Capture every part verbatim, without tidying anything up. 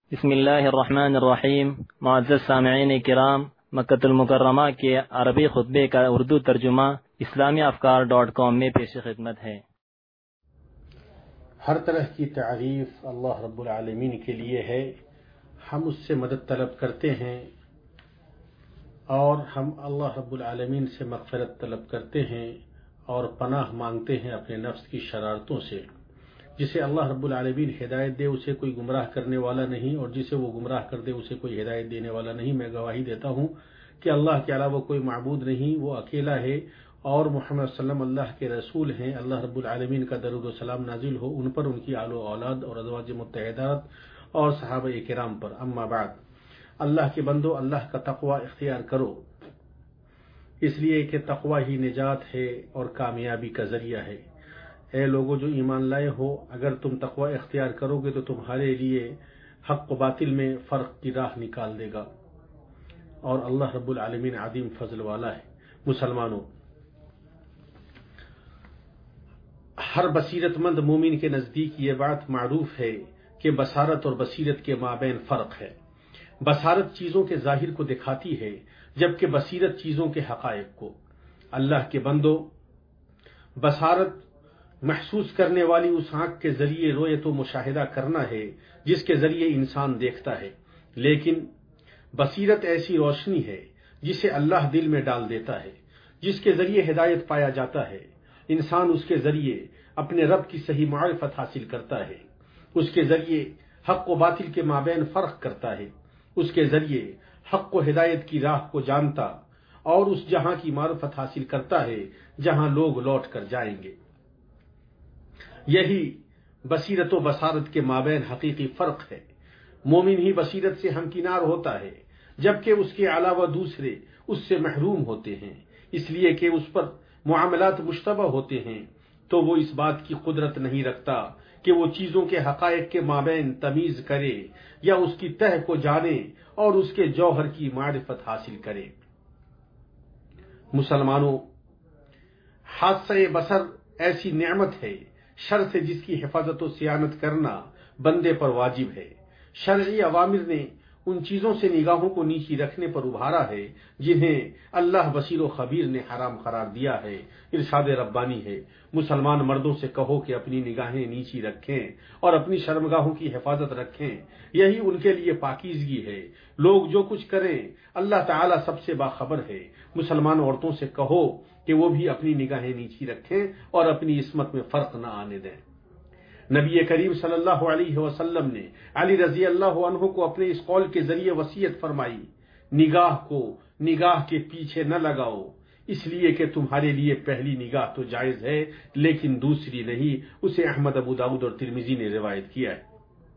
بسم اللہ الرحمن الرحیم۔ معزز سامعین کرام، مکۃ المکرمہ کے عربی خطبے کا اردو ترجمہ اسلامی افکار ڈاٹ کام میں پیش خدمت ہے۔ ہر طرح کی تعریف اللہ رب العالمین کے لیے ہے۔ ہم اس سے مدد طلب کرتے ہیں اور ہم اللہ رب العالمین سے مغفرت طلب کرتے ہیں اور پناہ مانگتے ہیں اپنے نفس کی شرارتوں سے۔ جسے اللہ رب العالمین ہدایت دے اسے کوئی گمراہ کرنے والا نہیں، اور جسے وہ گمراہ کر دے اسے کوئی ہدایت دینے والا نہیں۔ میں گواہی دیتا ہوں کہ اللہ کے علاوہ کوئی معبود نہیں، وہ اکیلا ہے، اور محمد صلی اللہ علیہ وسلم اللہ کے رسول ہیں۔ اللہ رب العالمین کا درود و سلام نازل ہو ان پر، ان کی آل و اولاد اور ازواج مطہرات اور صحابہ کرام پر۔ اما بعد، اللہ کے بندو، اللہ کا تقوی اختیار کرو، اس لیے کہ تقوی ہی نجات ہے اور کامیابی کا ذریعہ ہے۔ اے لوگو جو ایمان لائے ہو، اگر تم تقوی اختیار کرو گے تو تمہارے لیے حق و باطل میں فرق کی راہ نکال دے گا، اور اللہ رب العالمین عظیم فضل والا ہے۔ مسلمانوں، ہر بصیرت مند مومن کے نزدیک یہ بات معروف ہے کہ بصارت اور بصیرت کے مابین فرق ہے۔ بصارت چیزوں کے ظاہر کو دکھاتی ہے، جبکہ بصیرت چیزوں کے حقائق کو۔ اللہ کے بندو، بصارت محسوس کرنے والی اس آنکھ کے ذریعے رویت و مشاہدہ کرنا ہے جس کے ذریعے انسان دیکھتا ہے، لیکن بصیرت ایسی روشنی ہے جسے اللہ دل میں ڈال دیتا ہے، جس کے ذریعے ہدایت پایا جاتا ہے۔ انسان اس کے ذریعے اپنے رب کی صحیح معرفت حاصل کرتا ہے، اس کے ذریعے حق و باطل کے مابین فرق کرتا ہے، اس کے ذریعے حق و ہدایت کی راہ کو جانتا اور اس جہاں کی معرفت حاصل کرتا ہے جہاں لوگ لوٹ کر جائیں گے۔ یہی بصیرت و بصارت کے مابین حقیقی فرق ہے۔ مومن ہی بصیرت سے ہمکنار ہوتا ہے، جبکہ اس کے علاوہ دوسرے اس سے محروم ہوتے ہیں، اس لیے کہ اس پر معاملات مشتبہ ہوتے ہیں، تو وہ اس بات کی قدرت نہیں رکھتا کہ وہ چیزوں کے حقائق کے مابین تمیز کرے یا اس کی تہ کو جانے اور اس کے جوہر کی معرفت حاصل کرے۔ مسلمانوں، حادثہ بصر ایسی نعمت ہے شر سے جس کی حفاظت و صیانت کرنا بندے پر واجب ہے۔ شرعی اوامر نے ان چیزوں سے نگاہوں کو نیچی رکھنے پر ابھارا ہے جنہیں اللہ بصیر و خبیر نے حرام قرار دیا ہے۔ ارشاد ربانی ہے، مسلمان مردوں سے کہو کہ اپنی نگاہیں نیچی رکھیں اور اپنی شرمگاہوں کی حفاظت رکھیں، یہی ان کے لیے پاکیزگی ہے۔ لوگ جو کچھ کریں اللہ تعالیٰ سب سے باخبر ہے۔ مسلمان عورتوں سے کہو کہ وہ بھی اپنی نگاہیں نیچی رکھیں اور اپنی عصمت میں فرق نہ آنے دیں۔ نبی کریم صلی اللہ علیہ وسلم نے علی رضی اللہ عنہ کو اپنے اس قول کے ذریعے وصیت فرمائی، نگاہ کو نگاہ کے پیچھے نہ لگاؤ، اس لیے کہ تمہارے لیے پہلی نگاہ تو جائز ہے لیکن دوسری نہیں۔ اسے احمد، ابو داؤد اور ترمذی نے روایت کیا ہے۔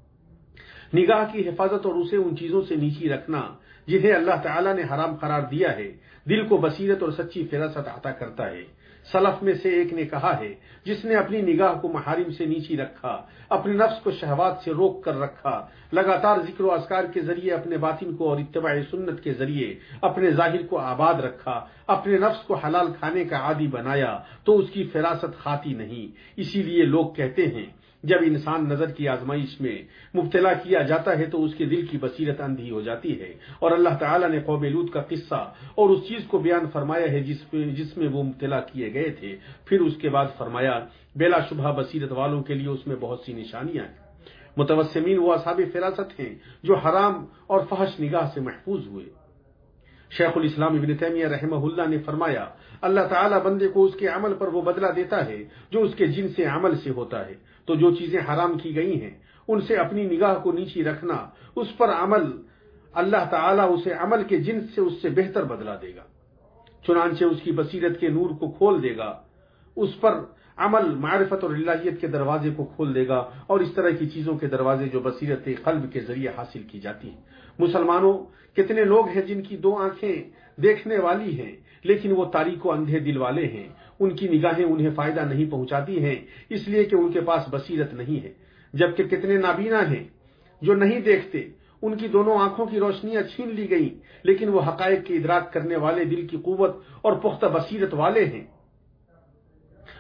نگاہ کی حفاظت اور اسے ان چیزوں سے نیچی رکھنا جنہیں اللہ تعالیٰ نے حرام قرار دیا ہے، دل کو بصیرت اور سچی فراست عطا کرتا ہے۔ سلف میں سے ایک نے کہا ہے، جس نے اپنی نگاہ کو محارم سے نیچی رکھا، اپنے نفس کو شہوات سے روک کر رکھا، لگاتار ذکر و اذکار کے ذریعے اپنے باطن کو اور اتباع سنت کے ذریعے اپنے ظاہر کو آباد رکھا، اپنے نفس کو حلال کھانے کا عادی بنایا، تو اس کی فراست خاطی نہیں۔ اسی لیے لوگ کہتے ہیں جب انسان نظر کی آزمائش میں مبتلا کیا جاتا ہے تو اس کے دل کی بصیرت اندھی ہو جاتی ہے، اور اللہ تعالیٰ نے قوم لوط کا قصہ اور اس چیز کو بیان فرمایا ہے جس جس میں وہ مبتلا کیے گئے تھے۔ پھر اس کے بعد فرمایا، بلا شبہ بصیرت والوں کے لیے اس میں بہت سی نشانیاں ہیں۔ متوسمین وہ اصحاب فراست ہیں جو حرام اور فحش نگاہ سے محفوظ ہوئے۔ شیخ الاسلام ابن تیمیہ رحمہ اللہ نے فرمایا، اللہ تعالیٰ بندے کو اس کے عمل پر وہ بدلہ دیتا ہے جو اس کے جنس عمل سے ہوتا ہے۔ تو جو چیزیں حرام کی گئی ہیں ان سے اپنی نگاہ کو نیچی رکھنا، اس پر عمل، اللہ تعالیٰ اسے عمل کے جنس سے اس سے بہتر بدلہ دے گا، چنانچہ اس کی بصیرت کے نور کو کھول دے گا، اس پر عمل معرفت اور الہیت کے دروازے کو کھول دے گا، اور اس طرح کی چیزوں کے دروازے جو بصیرت قلب کے ذریعے حاصل کی جاتی ہیں۔ مسلمانوں، کتنے لوگ ہیں جن کی دو آنکھیں دیکھنے والی ہیں لیکن وہ تاریک و اندھے دل والے ہیں، ان کی نگاہیں انہیں فائدہ نہیں پہنچاتی ہیں اس لیے کہ ان کے پاس بصیرت نہیں ہے، جبکہ کتنے نابینا ہیں جو نہیں دیکھتے، ان کی دونوں آنکھوں کی روشنیاں چھین لی گئیں لیکن وہ حقائق کے ادراک کرنے والے دل کی قوت اور پختہ بصیرت والے ہیں۔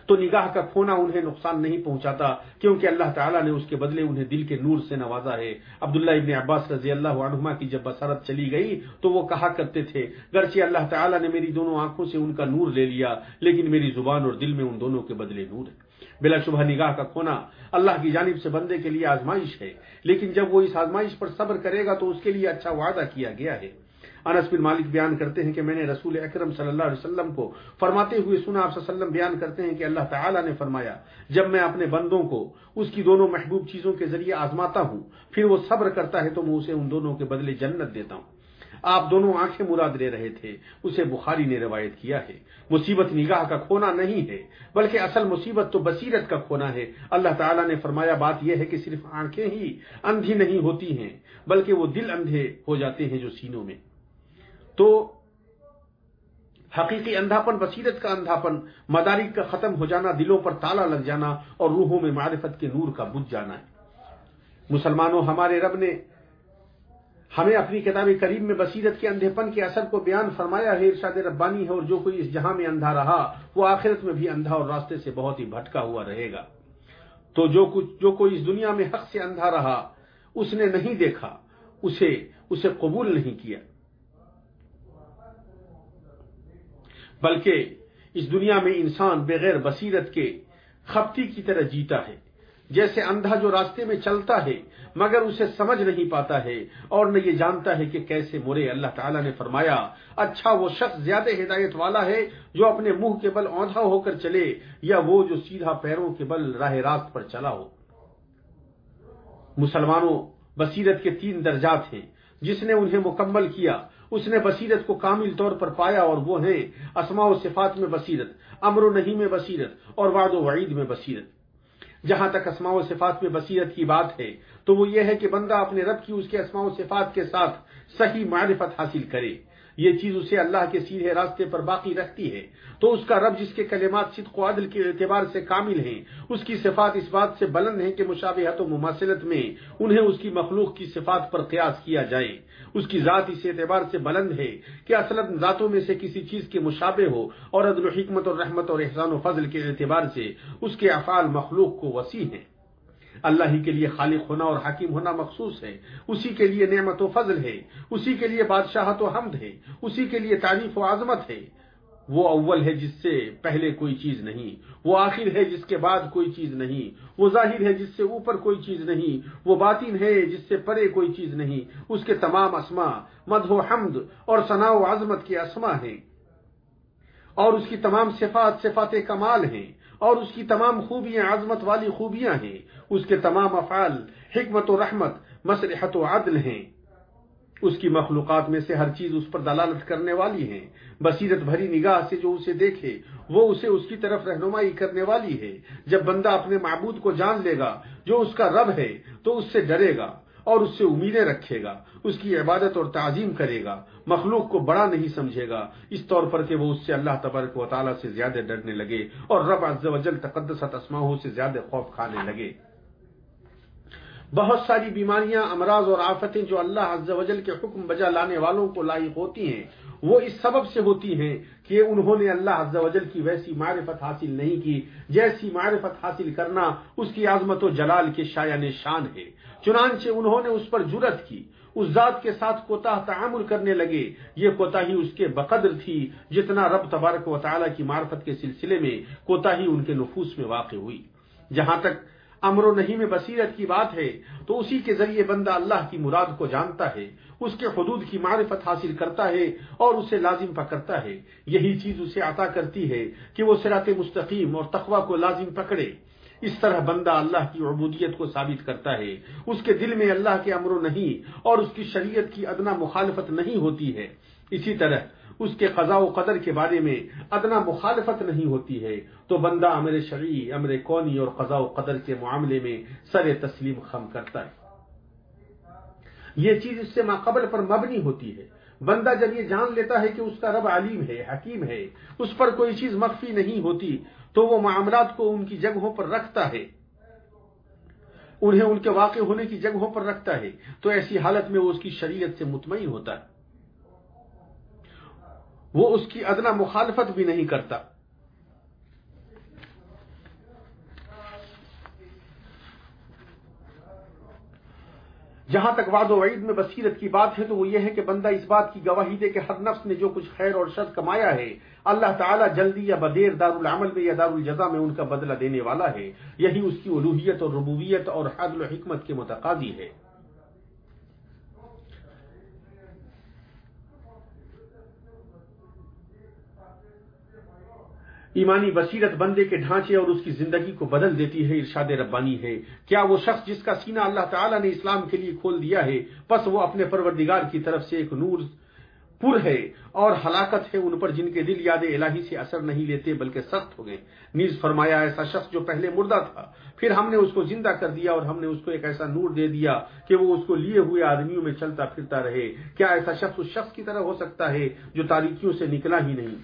تو نگاہ کا کھونا انہیں نقصان نہیں پہنچاتا، کیونکہ اللہ تعالیٰ نے اس کے بدلے انہیں دل کے نور سے نوازا ہے۔ عبداللہ ابن عباس رضی اللہ عنہما کی جب بصارت چلی گئی تو وہ کہا کرتے تھے، گرچہ اللہ تعالیٰ نے میری دونوں آنکھوں سے ان کا نور لے لیا، لیکن میری زبان اور دل میں ان دونوں کے بدلے نور ہے۔ بلا شبہ نگاہ کا کھونا اللہ کی جانب سے بندے کے لیے آزمائش ہے، لیکن جب وہ اس آزمائش پر صبر کرے گا تو اس کے لیے اچھا وعدہ کیا گیا ہے۔ انس بن مالک بیان کرتے ہیں کہ میں نے رسول اکرم صلی اللہ علیہ وسلم کو فرماتے ہوئے سنا، آپ صلی اللہ علیہ وسلم بیان کرتے ہیں کہ اللہ تعالیٰ نے فرمایا، جب میں اپنے بندوں کو اس کی دونوں محبوب چیزوں کے ذریعے آزماتا ہوں، پھر وہ صبر کرتا ہے تو میں اسے ان دونوں کے بدلے جنت دیتا ہوں۔ آپ دونوں آنکھیں مراد لے رہے تھے، اسے بخاری نے روایت کیا ہے۔ مصیبت نگاہ کا کھونا نہیں ہے، بلکہ اصل مصیبت تو بصیرت کا کھونا ہے۔ اللہ تعالیٰ نے فرمایا، بات یہ ہے کہ صرف آنکھیں ہی اندھی نہیں ہوتی ہیں، بلکہ وہ دل اندھے ہو جاتے ہیں جو سینوں میں۔ تو حقیقی اندھاپن بصیرت کا اندھاپن، مدارک کا ختم ہو جانا، دلوں پر تالا لگ جانا اور روحوں میں معرفت کے نور کا بجھ جانا ہے۔ مسلمانوں، ہمارے رب نے ہمیں اپنی کتاب کریم میں بصیرت کے اندھے پن کے اثر کو بیان فرمایا ہے، ارشاد ربانی ہے، اور جو کوئی اس جہاں میں اندھا رہا وہ آخرت میں بھی اندھا اور راستے سے بہت ہی بھٹکا ہوا رہے گا۔ تو جو کچھ جو کوئی اس دنیا میں حق سے اندھا رہا، اس نے نہیں دیکھا، اسے اسے قبول نہیں کیا، بلکہ اس دنیا میں انسان بغیر بصیرت کے خپتی کی طرح جیتا ہے، جیسے اندھا جو راستے میں چلتا ہے مگر اسے سمجھ نہیں پاتا ہے اور نہ یہ جانتا ہے کہ کیسے مرے۔ اللہ تعالیٰ نے فرمایا، اچھا وہ شخص زیادہ ہدایت والا ہے جو اپنے منہ کے بل اوندھا ہو کر چلے، یا وہ جو سیدھا پیروں کے بل راہ راست پر چلا ہو۔ مسلمانوں، بصیرت کے تین درجات ہیں، جس نے انہیں مکمل کیا اس نے بصیرت کو کامل طور پر پایا، اور وہ ہیں اسماء و صفات میں بصیرت، امر و نہی میں بصیرت، اور وعد و وعید میں بصیرت۔ جہاں تک اسماء و صفات میں بصیرت کی بات ہے تو وہ یہ ہے کہ بندہ اپنے رب کی اس کے اسماء و صفات کے ساتھ صحیح معرفت حاصل کرے، یہ چیز اسے اللہ کے سیدھے راستے پر باقی رکھتی ہے۔ تو اس کا رب جس کے کلمات صدق و عدل کے اعتبار سے کامل ہیں، اس کی صفات اس بات سے بلند ہیں کہ مشابہت و مماثلت میں انہیں اس کی مخلوق کی صفات پر قیاس کیا جائے۔ اس کی ذات اس اعتبار سے بلند ہے کہ اصلاً ذاتوں میں سے کسی چیز کے مشابہ ہو، اور عدل و حکمت اور رحمت اور احسان و فضل کے اعتبار سے اس کے افعال مخلوق کو وسیع ہیں۔ اللہ ہی کے لیے خالق ہونا اور حکیم ہونا مخصوص ہے، اسی کے لیے نعمت و فضل ہے، اسی کے لیے بادشاہت و حمد ہے، اسی کے لیے تعریف و عظمت ہے۔ وہ اول ہے جس سے پہلے کوئی چیز نہیں، وہ آخر ہے جس کے بعد کوئی چیز نہیں، وہ ظاہر ہے جس سے اوپر کوئی چیز نہیں، وہ باطن ہے جس سے پرے کوئی چیز نہیں۔ اس کے تمام اسماء مدح و حمد اور ثناء و عظمت کے اسماء ہیں، اور اس کی تمام صفات صفات کمال ہیں، اور اس کی تمام خوبیاں عظمت والی خوبیاں ہیں۔ اس کے تمام افعال حکمت و رحمت مصلحت و عدل ہیں۔ اس کی مخلوقات میں سے ہر چیز اس پر دلالت کرنے والی ہے۔ بصیرت بھری نگاہ سے جو اسے دیکھے وہ اسے اس کی طرف رہنمائی کرنے والی ہے۔ جب بندہ اپنے معبود کو جان لے گا جو اس کا رب ہے تو اس سے ڈرے گا اور اس سے امیدیں رکھے گا، اس کی عبادت اور تعظیم کرے گا، مخلوق کو بڑا نہیں سمجھے گا، اس طور پر کہ وہ اس سے اللہ تبارک و تعالیٰ سے زیادہ ڈرنے لگے اور رب عز و جل تقدست اسماءہ سے زیادہ خوف کھانے لگے۔ بہت ساری بیماریاں، امراض اور آفتیں جو اللہ عز و جل کے حکم بجا لانے والوں کو لاحق ہوتی ہیں، وہ اس سبب سے ہوتی ہیں کہ انہوں نے اللہ عز و جل کی ویسی معرفت حاصل نہیں کی جیسی معرفت حاصل کرنا اس کی عظمت و جلال کے شایان شان ہے۔ چنانچہ انہوں نے اس پر جرأت کی، اس ذات کے ساتھ کوتاہ تعامل کرنے لگے۔ یہ کوتاہی اس کے بقدر تھی جتنا رب تبارک و تعالیٰ کی معرفت کے سلسلے میں کوتاہی ان کے نفوس میں واقع ہوئی۔ جہاں تک امر و نہی میں بصیرت کی بات ہے تو اسی کے ذریعے بندہ اللہ کی مراد کو جانتا ہے، اس کے حدود کی معرفت حاصل کرتا ہے اور اسے لازم پکڑتا ہے۔ یہی چیز اسے عطا کرتی ہے کہ وہ صراط مستقیم اور تقوی کو لازم پکڑے۔ اس طرح بندہ اللہ کی عبودیت کو ثابت کرتا ہے، اس کے دل میں اللہ کے امر و نہی اور اس کی شریعت کی ادنا مخالفت نہیں ہوتی ہے۔ اسی طرح اس کے قضاء و قدر کے بارے میں ادنا مخالفت نہیں ہوتی ہے، تو بندہ امر شرعی، امر کونی اور قضاء و قدر کے معاملے میں سر تسلیم خم کرتا ہے۔ یہ چیز اس سے ماقبل پر مبنی ہوتی ہے۔ بندہ جب یہ جان لیتا ہے کہ اس کا رب علیم ہے، حکیم ہے، اس پر کوئی چیز مخفی نہیں ہوتی، تو وہ معاملات کو ان کی جگہوں پر رکھتا ہے، انہیں ان کے واقع ہونے کی جگہوں پر رکھتا ہے۔ تو ایسی حالت میں وہ اس کی شریعت سے مطمئن ہوتا ہے، وہ اس کی ادنا مخالفت بھی نہیں کرتا۔ جہاں تک وعد و وعید میں بصیرت کی بات ہے تو وہ یہ ہے کہ بندہ اس بات کی گواہی دے کہ ہر نفس نے جو کچھ خیر اور شر کمایا ہے اللہ تعالیٰ جلدی یا بدیر دار العمل میں یا دار الجزا میں ان کا بدلہ دینے والا ہے. یہی اس کی الوہیت اور ربوبیت اور عدل و حکمت کے متقاضی ہے. ایمانی بصیرت بندے کے ڈھانچے اور اس کی زندگی کو بدل دیتی ہے. ارشاد ربانی ہے، کیا وہ شخص جس کا سینہ اللہ تعالیٰ نے اسلام کے لیے کھول دیا ہے پس وہ اپنے پروردگار کی طرف سے ایک نور پر ہے، اور ہلاکت ہے ان پر جن کے دل یاد الہی سے اثر نہیں لیتے بلکہ سخت ہو گئے. نیز فرمایا ایسا شخص جو پہلے مردہ تھا پھر ہم نے اس کو زندہ کر دیا اور ہم نے اس کو ایک ایسا نور دے دیا کہ وہ اس کو لیے ہوئے آدمیوں میں چلتا پھرتا رہے. کیا ایسا شخص اس شخص کی طرح ہو سکتا ہے جو تاریکیوں سے نکلا ہی نہیں؟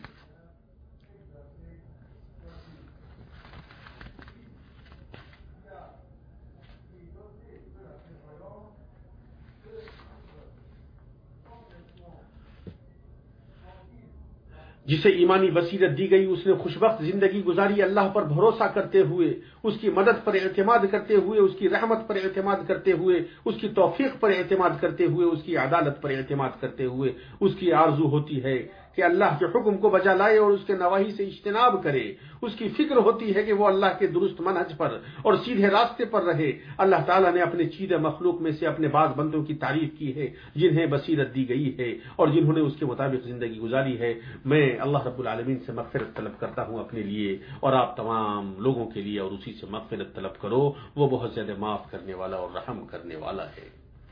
جسے ایمانی بصیرت دی گئی اس نے خوشبخت زندگی گزاری اللہ پر بھروسہ کرتے ہوئے، اس کی مدد پر اعتماد کرتے ہوئے، اس کی رحمت پر اعتماد کرتے ہوئے، اس کی توفیق پر اعتماد کرتے ہوئے، اس کی عدالت پر اعتماد کرتے ہوئے. اس کی آرزو ہوتی ہے کہ اللہ کے حکم کو بجا لائے اور اس کے نواہی سے اجتناب کرے. اس کی فکر ہوتی ہے کہ وہ اللہ کے درست منہج پر اور سیدھے راستے پر رہے. اللہ تعالیٰ نے اپنے چیدہ مخلوق میں سے اپنے بعض بندوں کی تعریف کی ہے جنہیں بصیرت دی گئی ہے اور جنہوں نے اس کے مطابق زندگی گزاری ہے. میں اللہ رب العالمین سے مغفرت طلب کرتا ہوں اپنے لیے اور آپ تمام لوگوں کے لیے، اور اسی سے مغفرت طلب کرو. وہ بہت زیادہ معاف کرنے والا اور رحم کرنے والا ہے.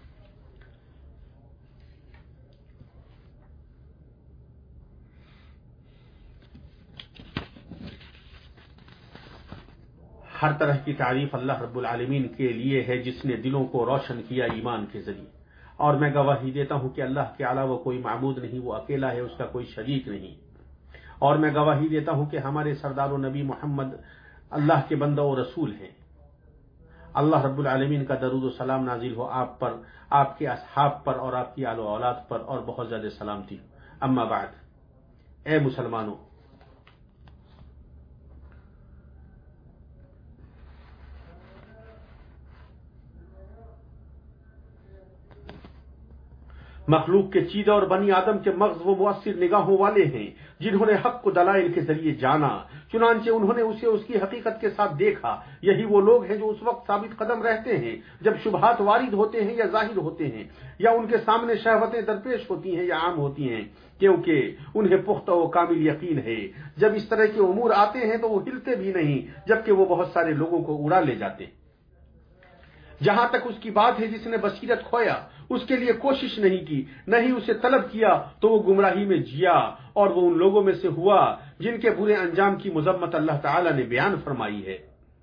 ہر طرح کی تعریف اللہ رب العالمین کے لیے ہے جس نے دلوں کو روشن کیا ایمان کے ذریعے. اور میں گواہی دیتا ہوں کہ اللہ کے علاوہ کوئی معبود نہیں، وہ اکیلا ہے، اس کا کوئی شریک نہیں. اور میں گواہی دیتا ہوں کہ ہمارے سردار و نبی محمد اللہ کے بندہ و رسول ہیں. اللہ رب العالمین کا درود و سلام نازل ہو آپ پر، آپ کے اصحاب پر اور آپ کی آل و اولاد پر، اور بہت زیادہ سلامتی. اما بعد، اے مسلمانوں، مخلوق کے چیدہ اور بنی آدم کے مغز وہ مؤثر نگاہوں والے ہیں جنہوں نے حق کو دلائل کے ذریعے جانا، چنانچہ انہوں نے اسے اس کی حقیقت کے ساتھ دیکھا. یہی وہ لوگ ہیں جو اس وقت ثابت قدم رہتے ہیں جب شبہات وارد ہوتے ہیں یا ظاہر ہوتے ہیں، یا ان کے سامنے شہوتیں درپیش ہوتی ہیں یا عام ہوتی ہیں، کیونکہ انہیں پختہ و کامل یقین ہے جب اس طرح کے امور آتے ہیں تو وہ ہلتے بھی نہیں جبکہ وہ بہت سارے لوگوں کو اڑا لے جاتے ہیں. جہاں تک اس کی بات ہے جس نے بصیرت کھویا اس کے لیے کوشش نہیں کی، نہ ہی اسے طلب کیا، تو وہ گمراہی میں جیا اور وہ ان لوگوں میں سے ہوا جن کے برے انجام کی مذمت اللہ تعالی نے بیان فرمائی ہے.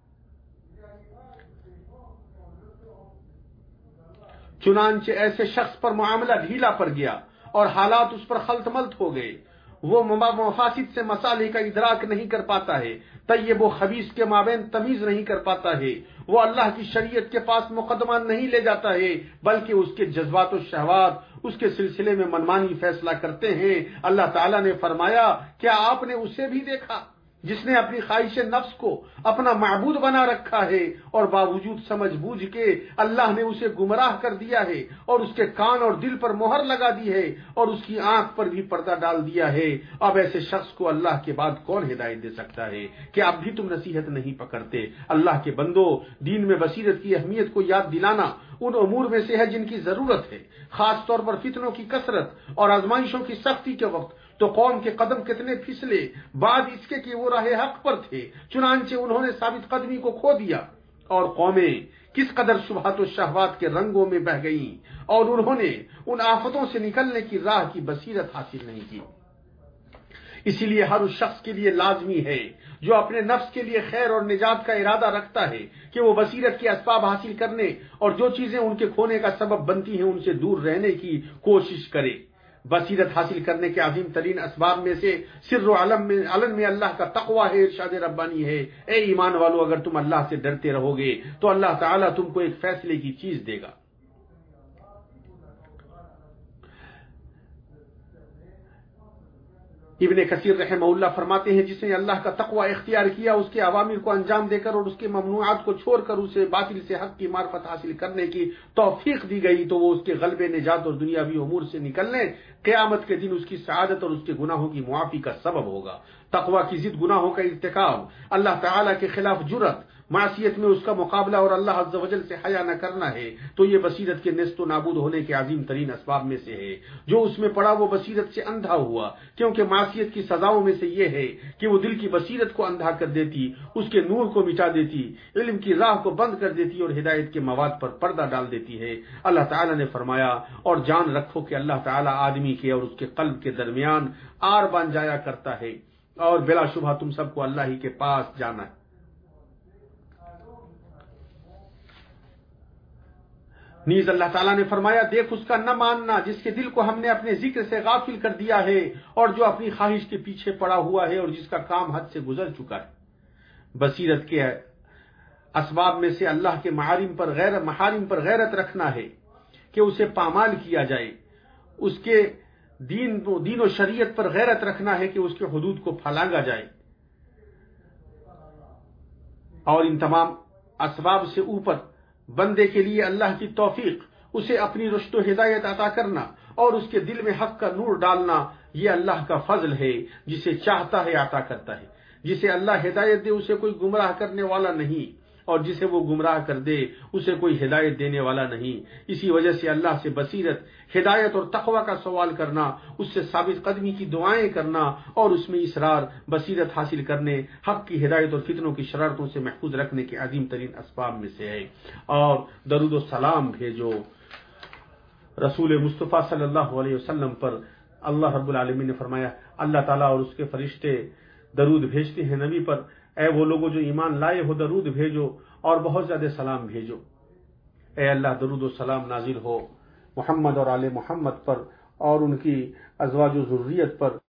چنانچہ ایسے شخص پر معاملہ ڈھیلا پڑ گیا اور حالات اس پر خلط ملط ہو گئے. وہ مفاسد سے مصالح کا ادراک نہیں کر پاتا ہے، طیب و خبیث کے مابین تمیز نہیں کر پاتا ہے. وہ اللہ کی شریعت کے پاس مقدمہ نہیں لے جاتا ہے بلکہ اس کے جذبات و شہوات اس کے سلسلے میں منمانی فیصلہ کرتے ہیں. اللہ تعالیٰ نے فرمایا، کیا آپ نے اسے بھی دیکھا جس نے اپنی خواہش نفس کو اپنا معبود بنا رکھا ہے اور باوجود سمجھ بوجھ کے اللہ نے اسے گمراہ کر دیا ہے اور اس کے کان اور دل پر مہر لگا دی ہے اور اس کی آنکھ پر بھی پردہ ڈال دیا ہے. اب ایسے شخص کو اللہ کے بعد کون ہدایت دے سکتا ہے؟ کہ اب بھی تم نصیحت نہیں پکڑتے؟ اللہ کے بندو، دین میں بصیرت کی اہمیت کو یاد دلانا ان امور میں سے ہے جن کی ضرورت ہے، خاص طور پر فتنوں کی کثرت اور آزمائشوں کی سختی کے وقت. تو قوم کے قدم کتنے پھسلے بعد اس کے کہ وہ راہ حق پر تھے، چنانچہ انہوں نے ثابت قدمی کو کھو دیا. اور قومیں کس قدر شبہات و شہوات کے رنگوں میں بہہ گئیں اور انہوں نے ان آفتوں سے نکلنے کی راہ کی بصیرت حاصل نہیں کی. اسی لیے ہر اس شخص کے لیے لازمی ہے جو اپنے نفس کے لیے خیر اور نجات کا ارادہ رکھتا ہے کہ وہ بصیرت کے اسباب حاصل کرنے اور جو چیزیں ان کے کھونے کا سبب بنتی ہیں ان سے دور رہنے کی کوشش کرے. بصیرت حاصل کرنے کے عظیم ترین اسباب میں سے سر و علم میں علن میں اللہ کا تقوی ہے. ارشاد ربانی ہے، اے ایمان والو، اگر تم اللہ سے ڈرتے رہو گے تو اللہ تعالیٰ تم کو ایک فیصلے کی چیز دے گا. ابن کثیر رحمہ اللہ فرماتے ہیں جس نے اللہ کا تقوی اختیار کیا، اس کے اوامر کو انجام دے کر اور اس کے ممنوعات کو چھوڑ کر اسے باطل سے حق کی معرفت حاصل کرنے کی توفیق دی گئی تو وہ اس کے غلبے، نجات اور دنیاوی امور سے نکلنے، قیامت کے دن اس کی سعادت اور اس کے گناہوں کی معافی کا سبب ہوگا۔ تقوی کی ضد گناہوں کا ارتکاب، اللہ تعالیٰ کے خلاف جرأت، معصیت میں اس کا مقابلہ اور اللہ عز و جل سے حیا نہ کرنا ہے تو یہ بصیرت کے نیست و نابود ہونے کے عظیم ترین اسباب میں سے ہے۔ جو اس میں پڑا وہ بصیرت سے اندھا ہوا، کیونکہ معصیت کی سزاؤں میں سے یہ ہے کہ وہ دل کی بصیرت کو اندھا کر دیتی، اس کے نور کو مٹا دیتی، علم کی راہ کو بند کر دیتی اور ہدایت کے مواد پر پردہ ڈال دیتی ہے۔ اللہ تعالیٰ نے فرمایا اور جان رکھو کہ اللہ تعالیٰ آدمی کے اور اس کے قلب کے درمیان آر بن جایا کرتا ہے، اور بلا شبہ تم سب کو اللہ ہی کے پاس جانا ہے۔ نیز اللہ تعالیٰ نے فرمایا دیکھ اس کا نہ ماننا جس کے دل کو ہم نے اپنے ذکر سے غافل کر دیا ہے، اور جو اپنی خواہش کے پیچھے پڑا ہوا ہے اور جس کا کام حد سے گزر چکا ہے۔ بصیرت کے اسباب میں سے اللہ کے محارم پر غیر محارم پر غیرت رکھنا ہے کہ اسے پامال کیا جائے، اس کے دین دین و شریعت پر غیرت رکھنا ہے کہ اس کے حدود کو پھلانگا جائے، اور ان تمام اسباب سے اوپر بندے کے لیے اللہ کی توفیق، اسے اپنی رشد و ہدایت عطا کرنا اور اس کے دل میں حق کا نور ڈالنا، یہ اللہ کا فضل ہے، جسے چاہتا ہے عطا کرتا ہے۔ جسے اللہ ہدایت دے اسے کوئی گمراہ کرنے والا نہیں، اور جسے وہ گمراہ کر دے اسے کوئی ہدایت دینے والا نہیں۔ اسی وجہ سے اللہ سے بصیرت، ہدایت اور تقوی کا سوال کرنا، اس سے ثابت قدمی کی دعائیں کرنا اور اس میں اصرار، بصیرت حاصل کرنے، حق کی ہدایت اور فتنوں کی شرارتوں سے محفوظ رکھنے کے عظیم ترین اسباب میں سے ہے۔ اور درود و سلام بھیجو رسول مصطفیٰ صلی اللہ علیہ وسلم پر۔ اللہ رب العالمین نے فرمایا اللہ تعالیٰ اور اس کے فرشتے درود بھیجتے ہیں نبی پر، اے وہ لوگوں جو ایمان لائے ہو درود بھیجو اور بہت زیادہ سلام بھیجو۔ اے اللہ درود و سلام نازل ہو محمد اور آل محمد پر اور ان کی ازواج و ذریت پر۔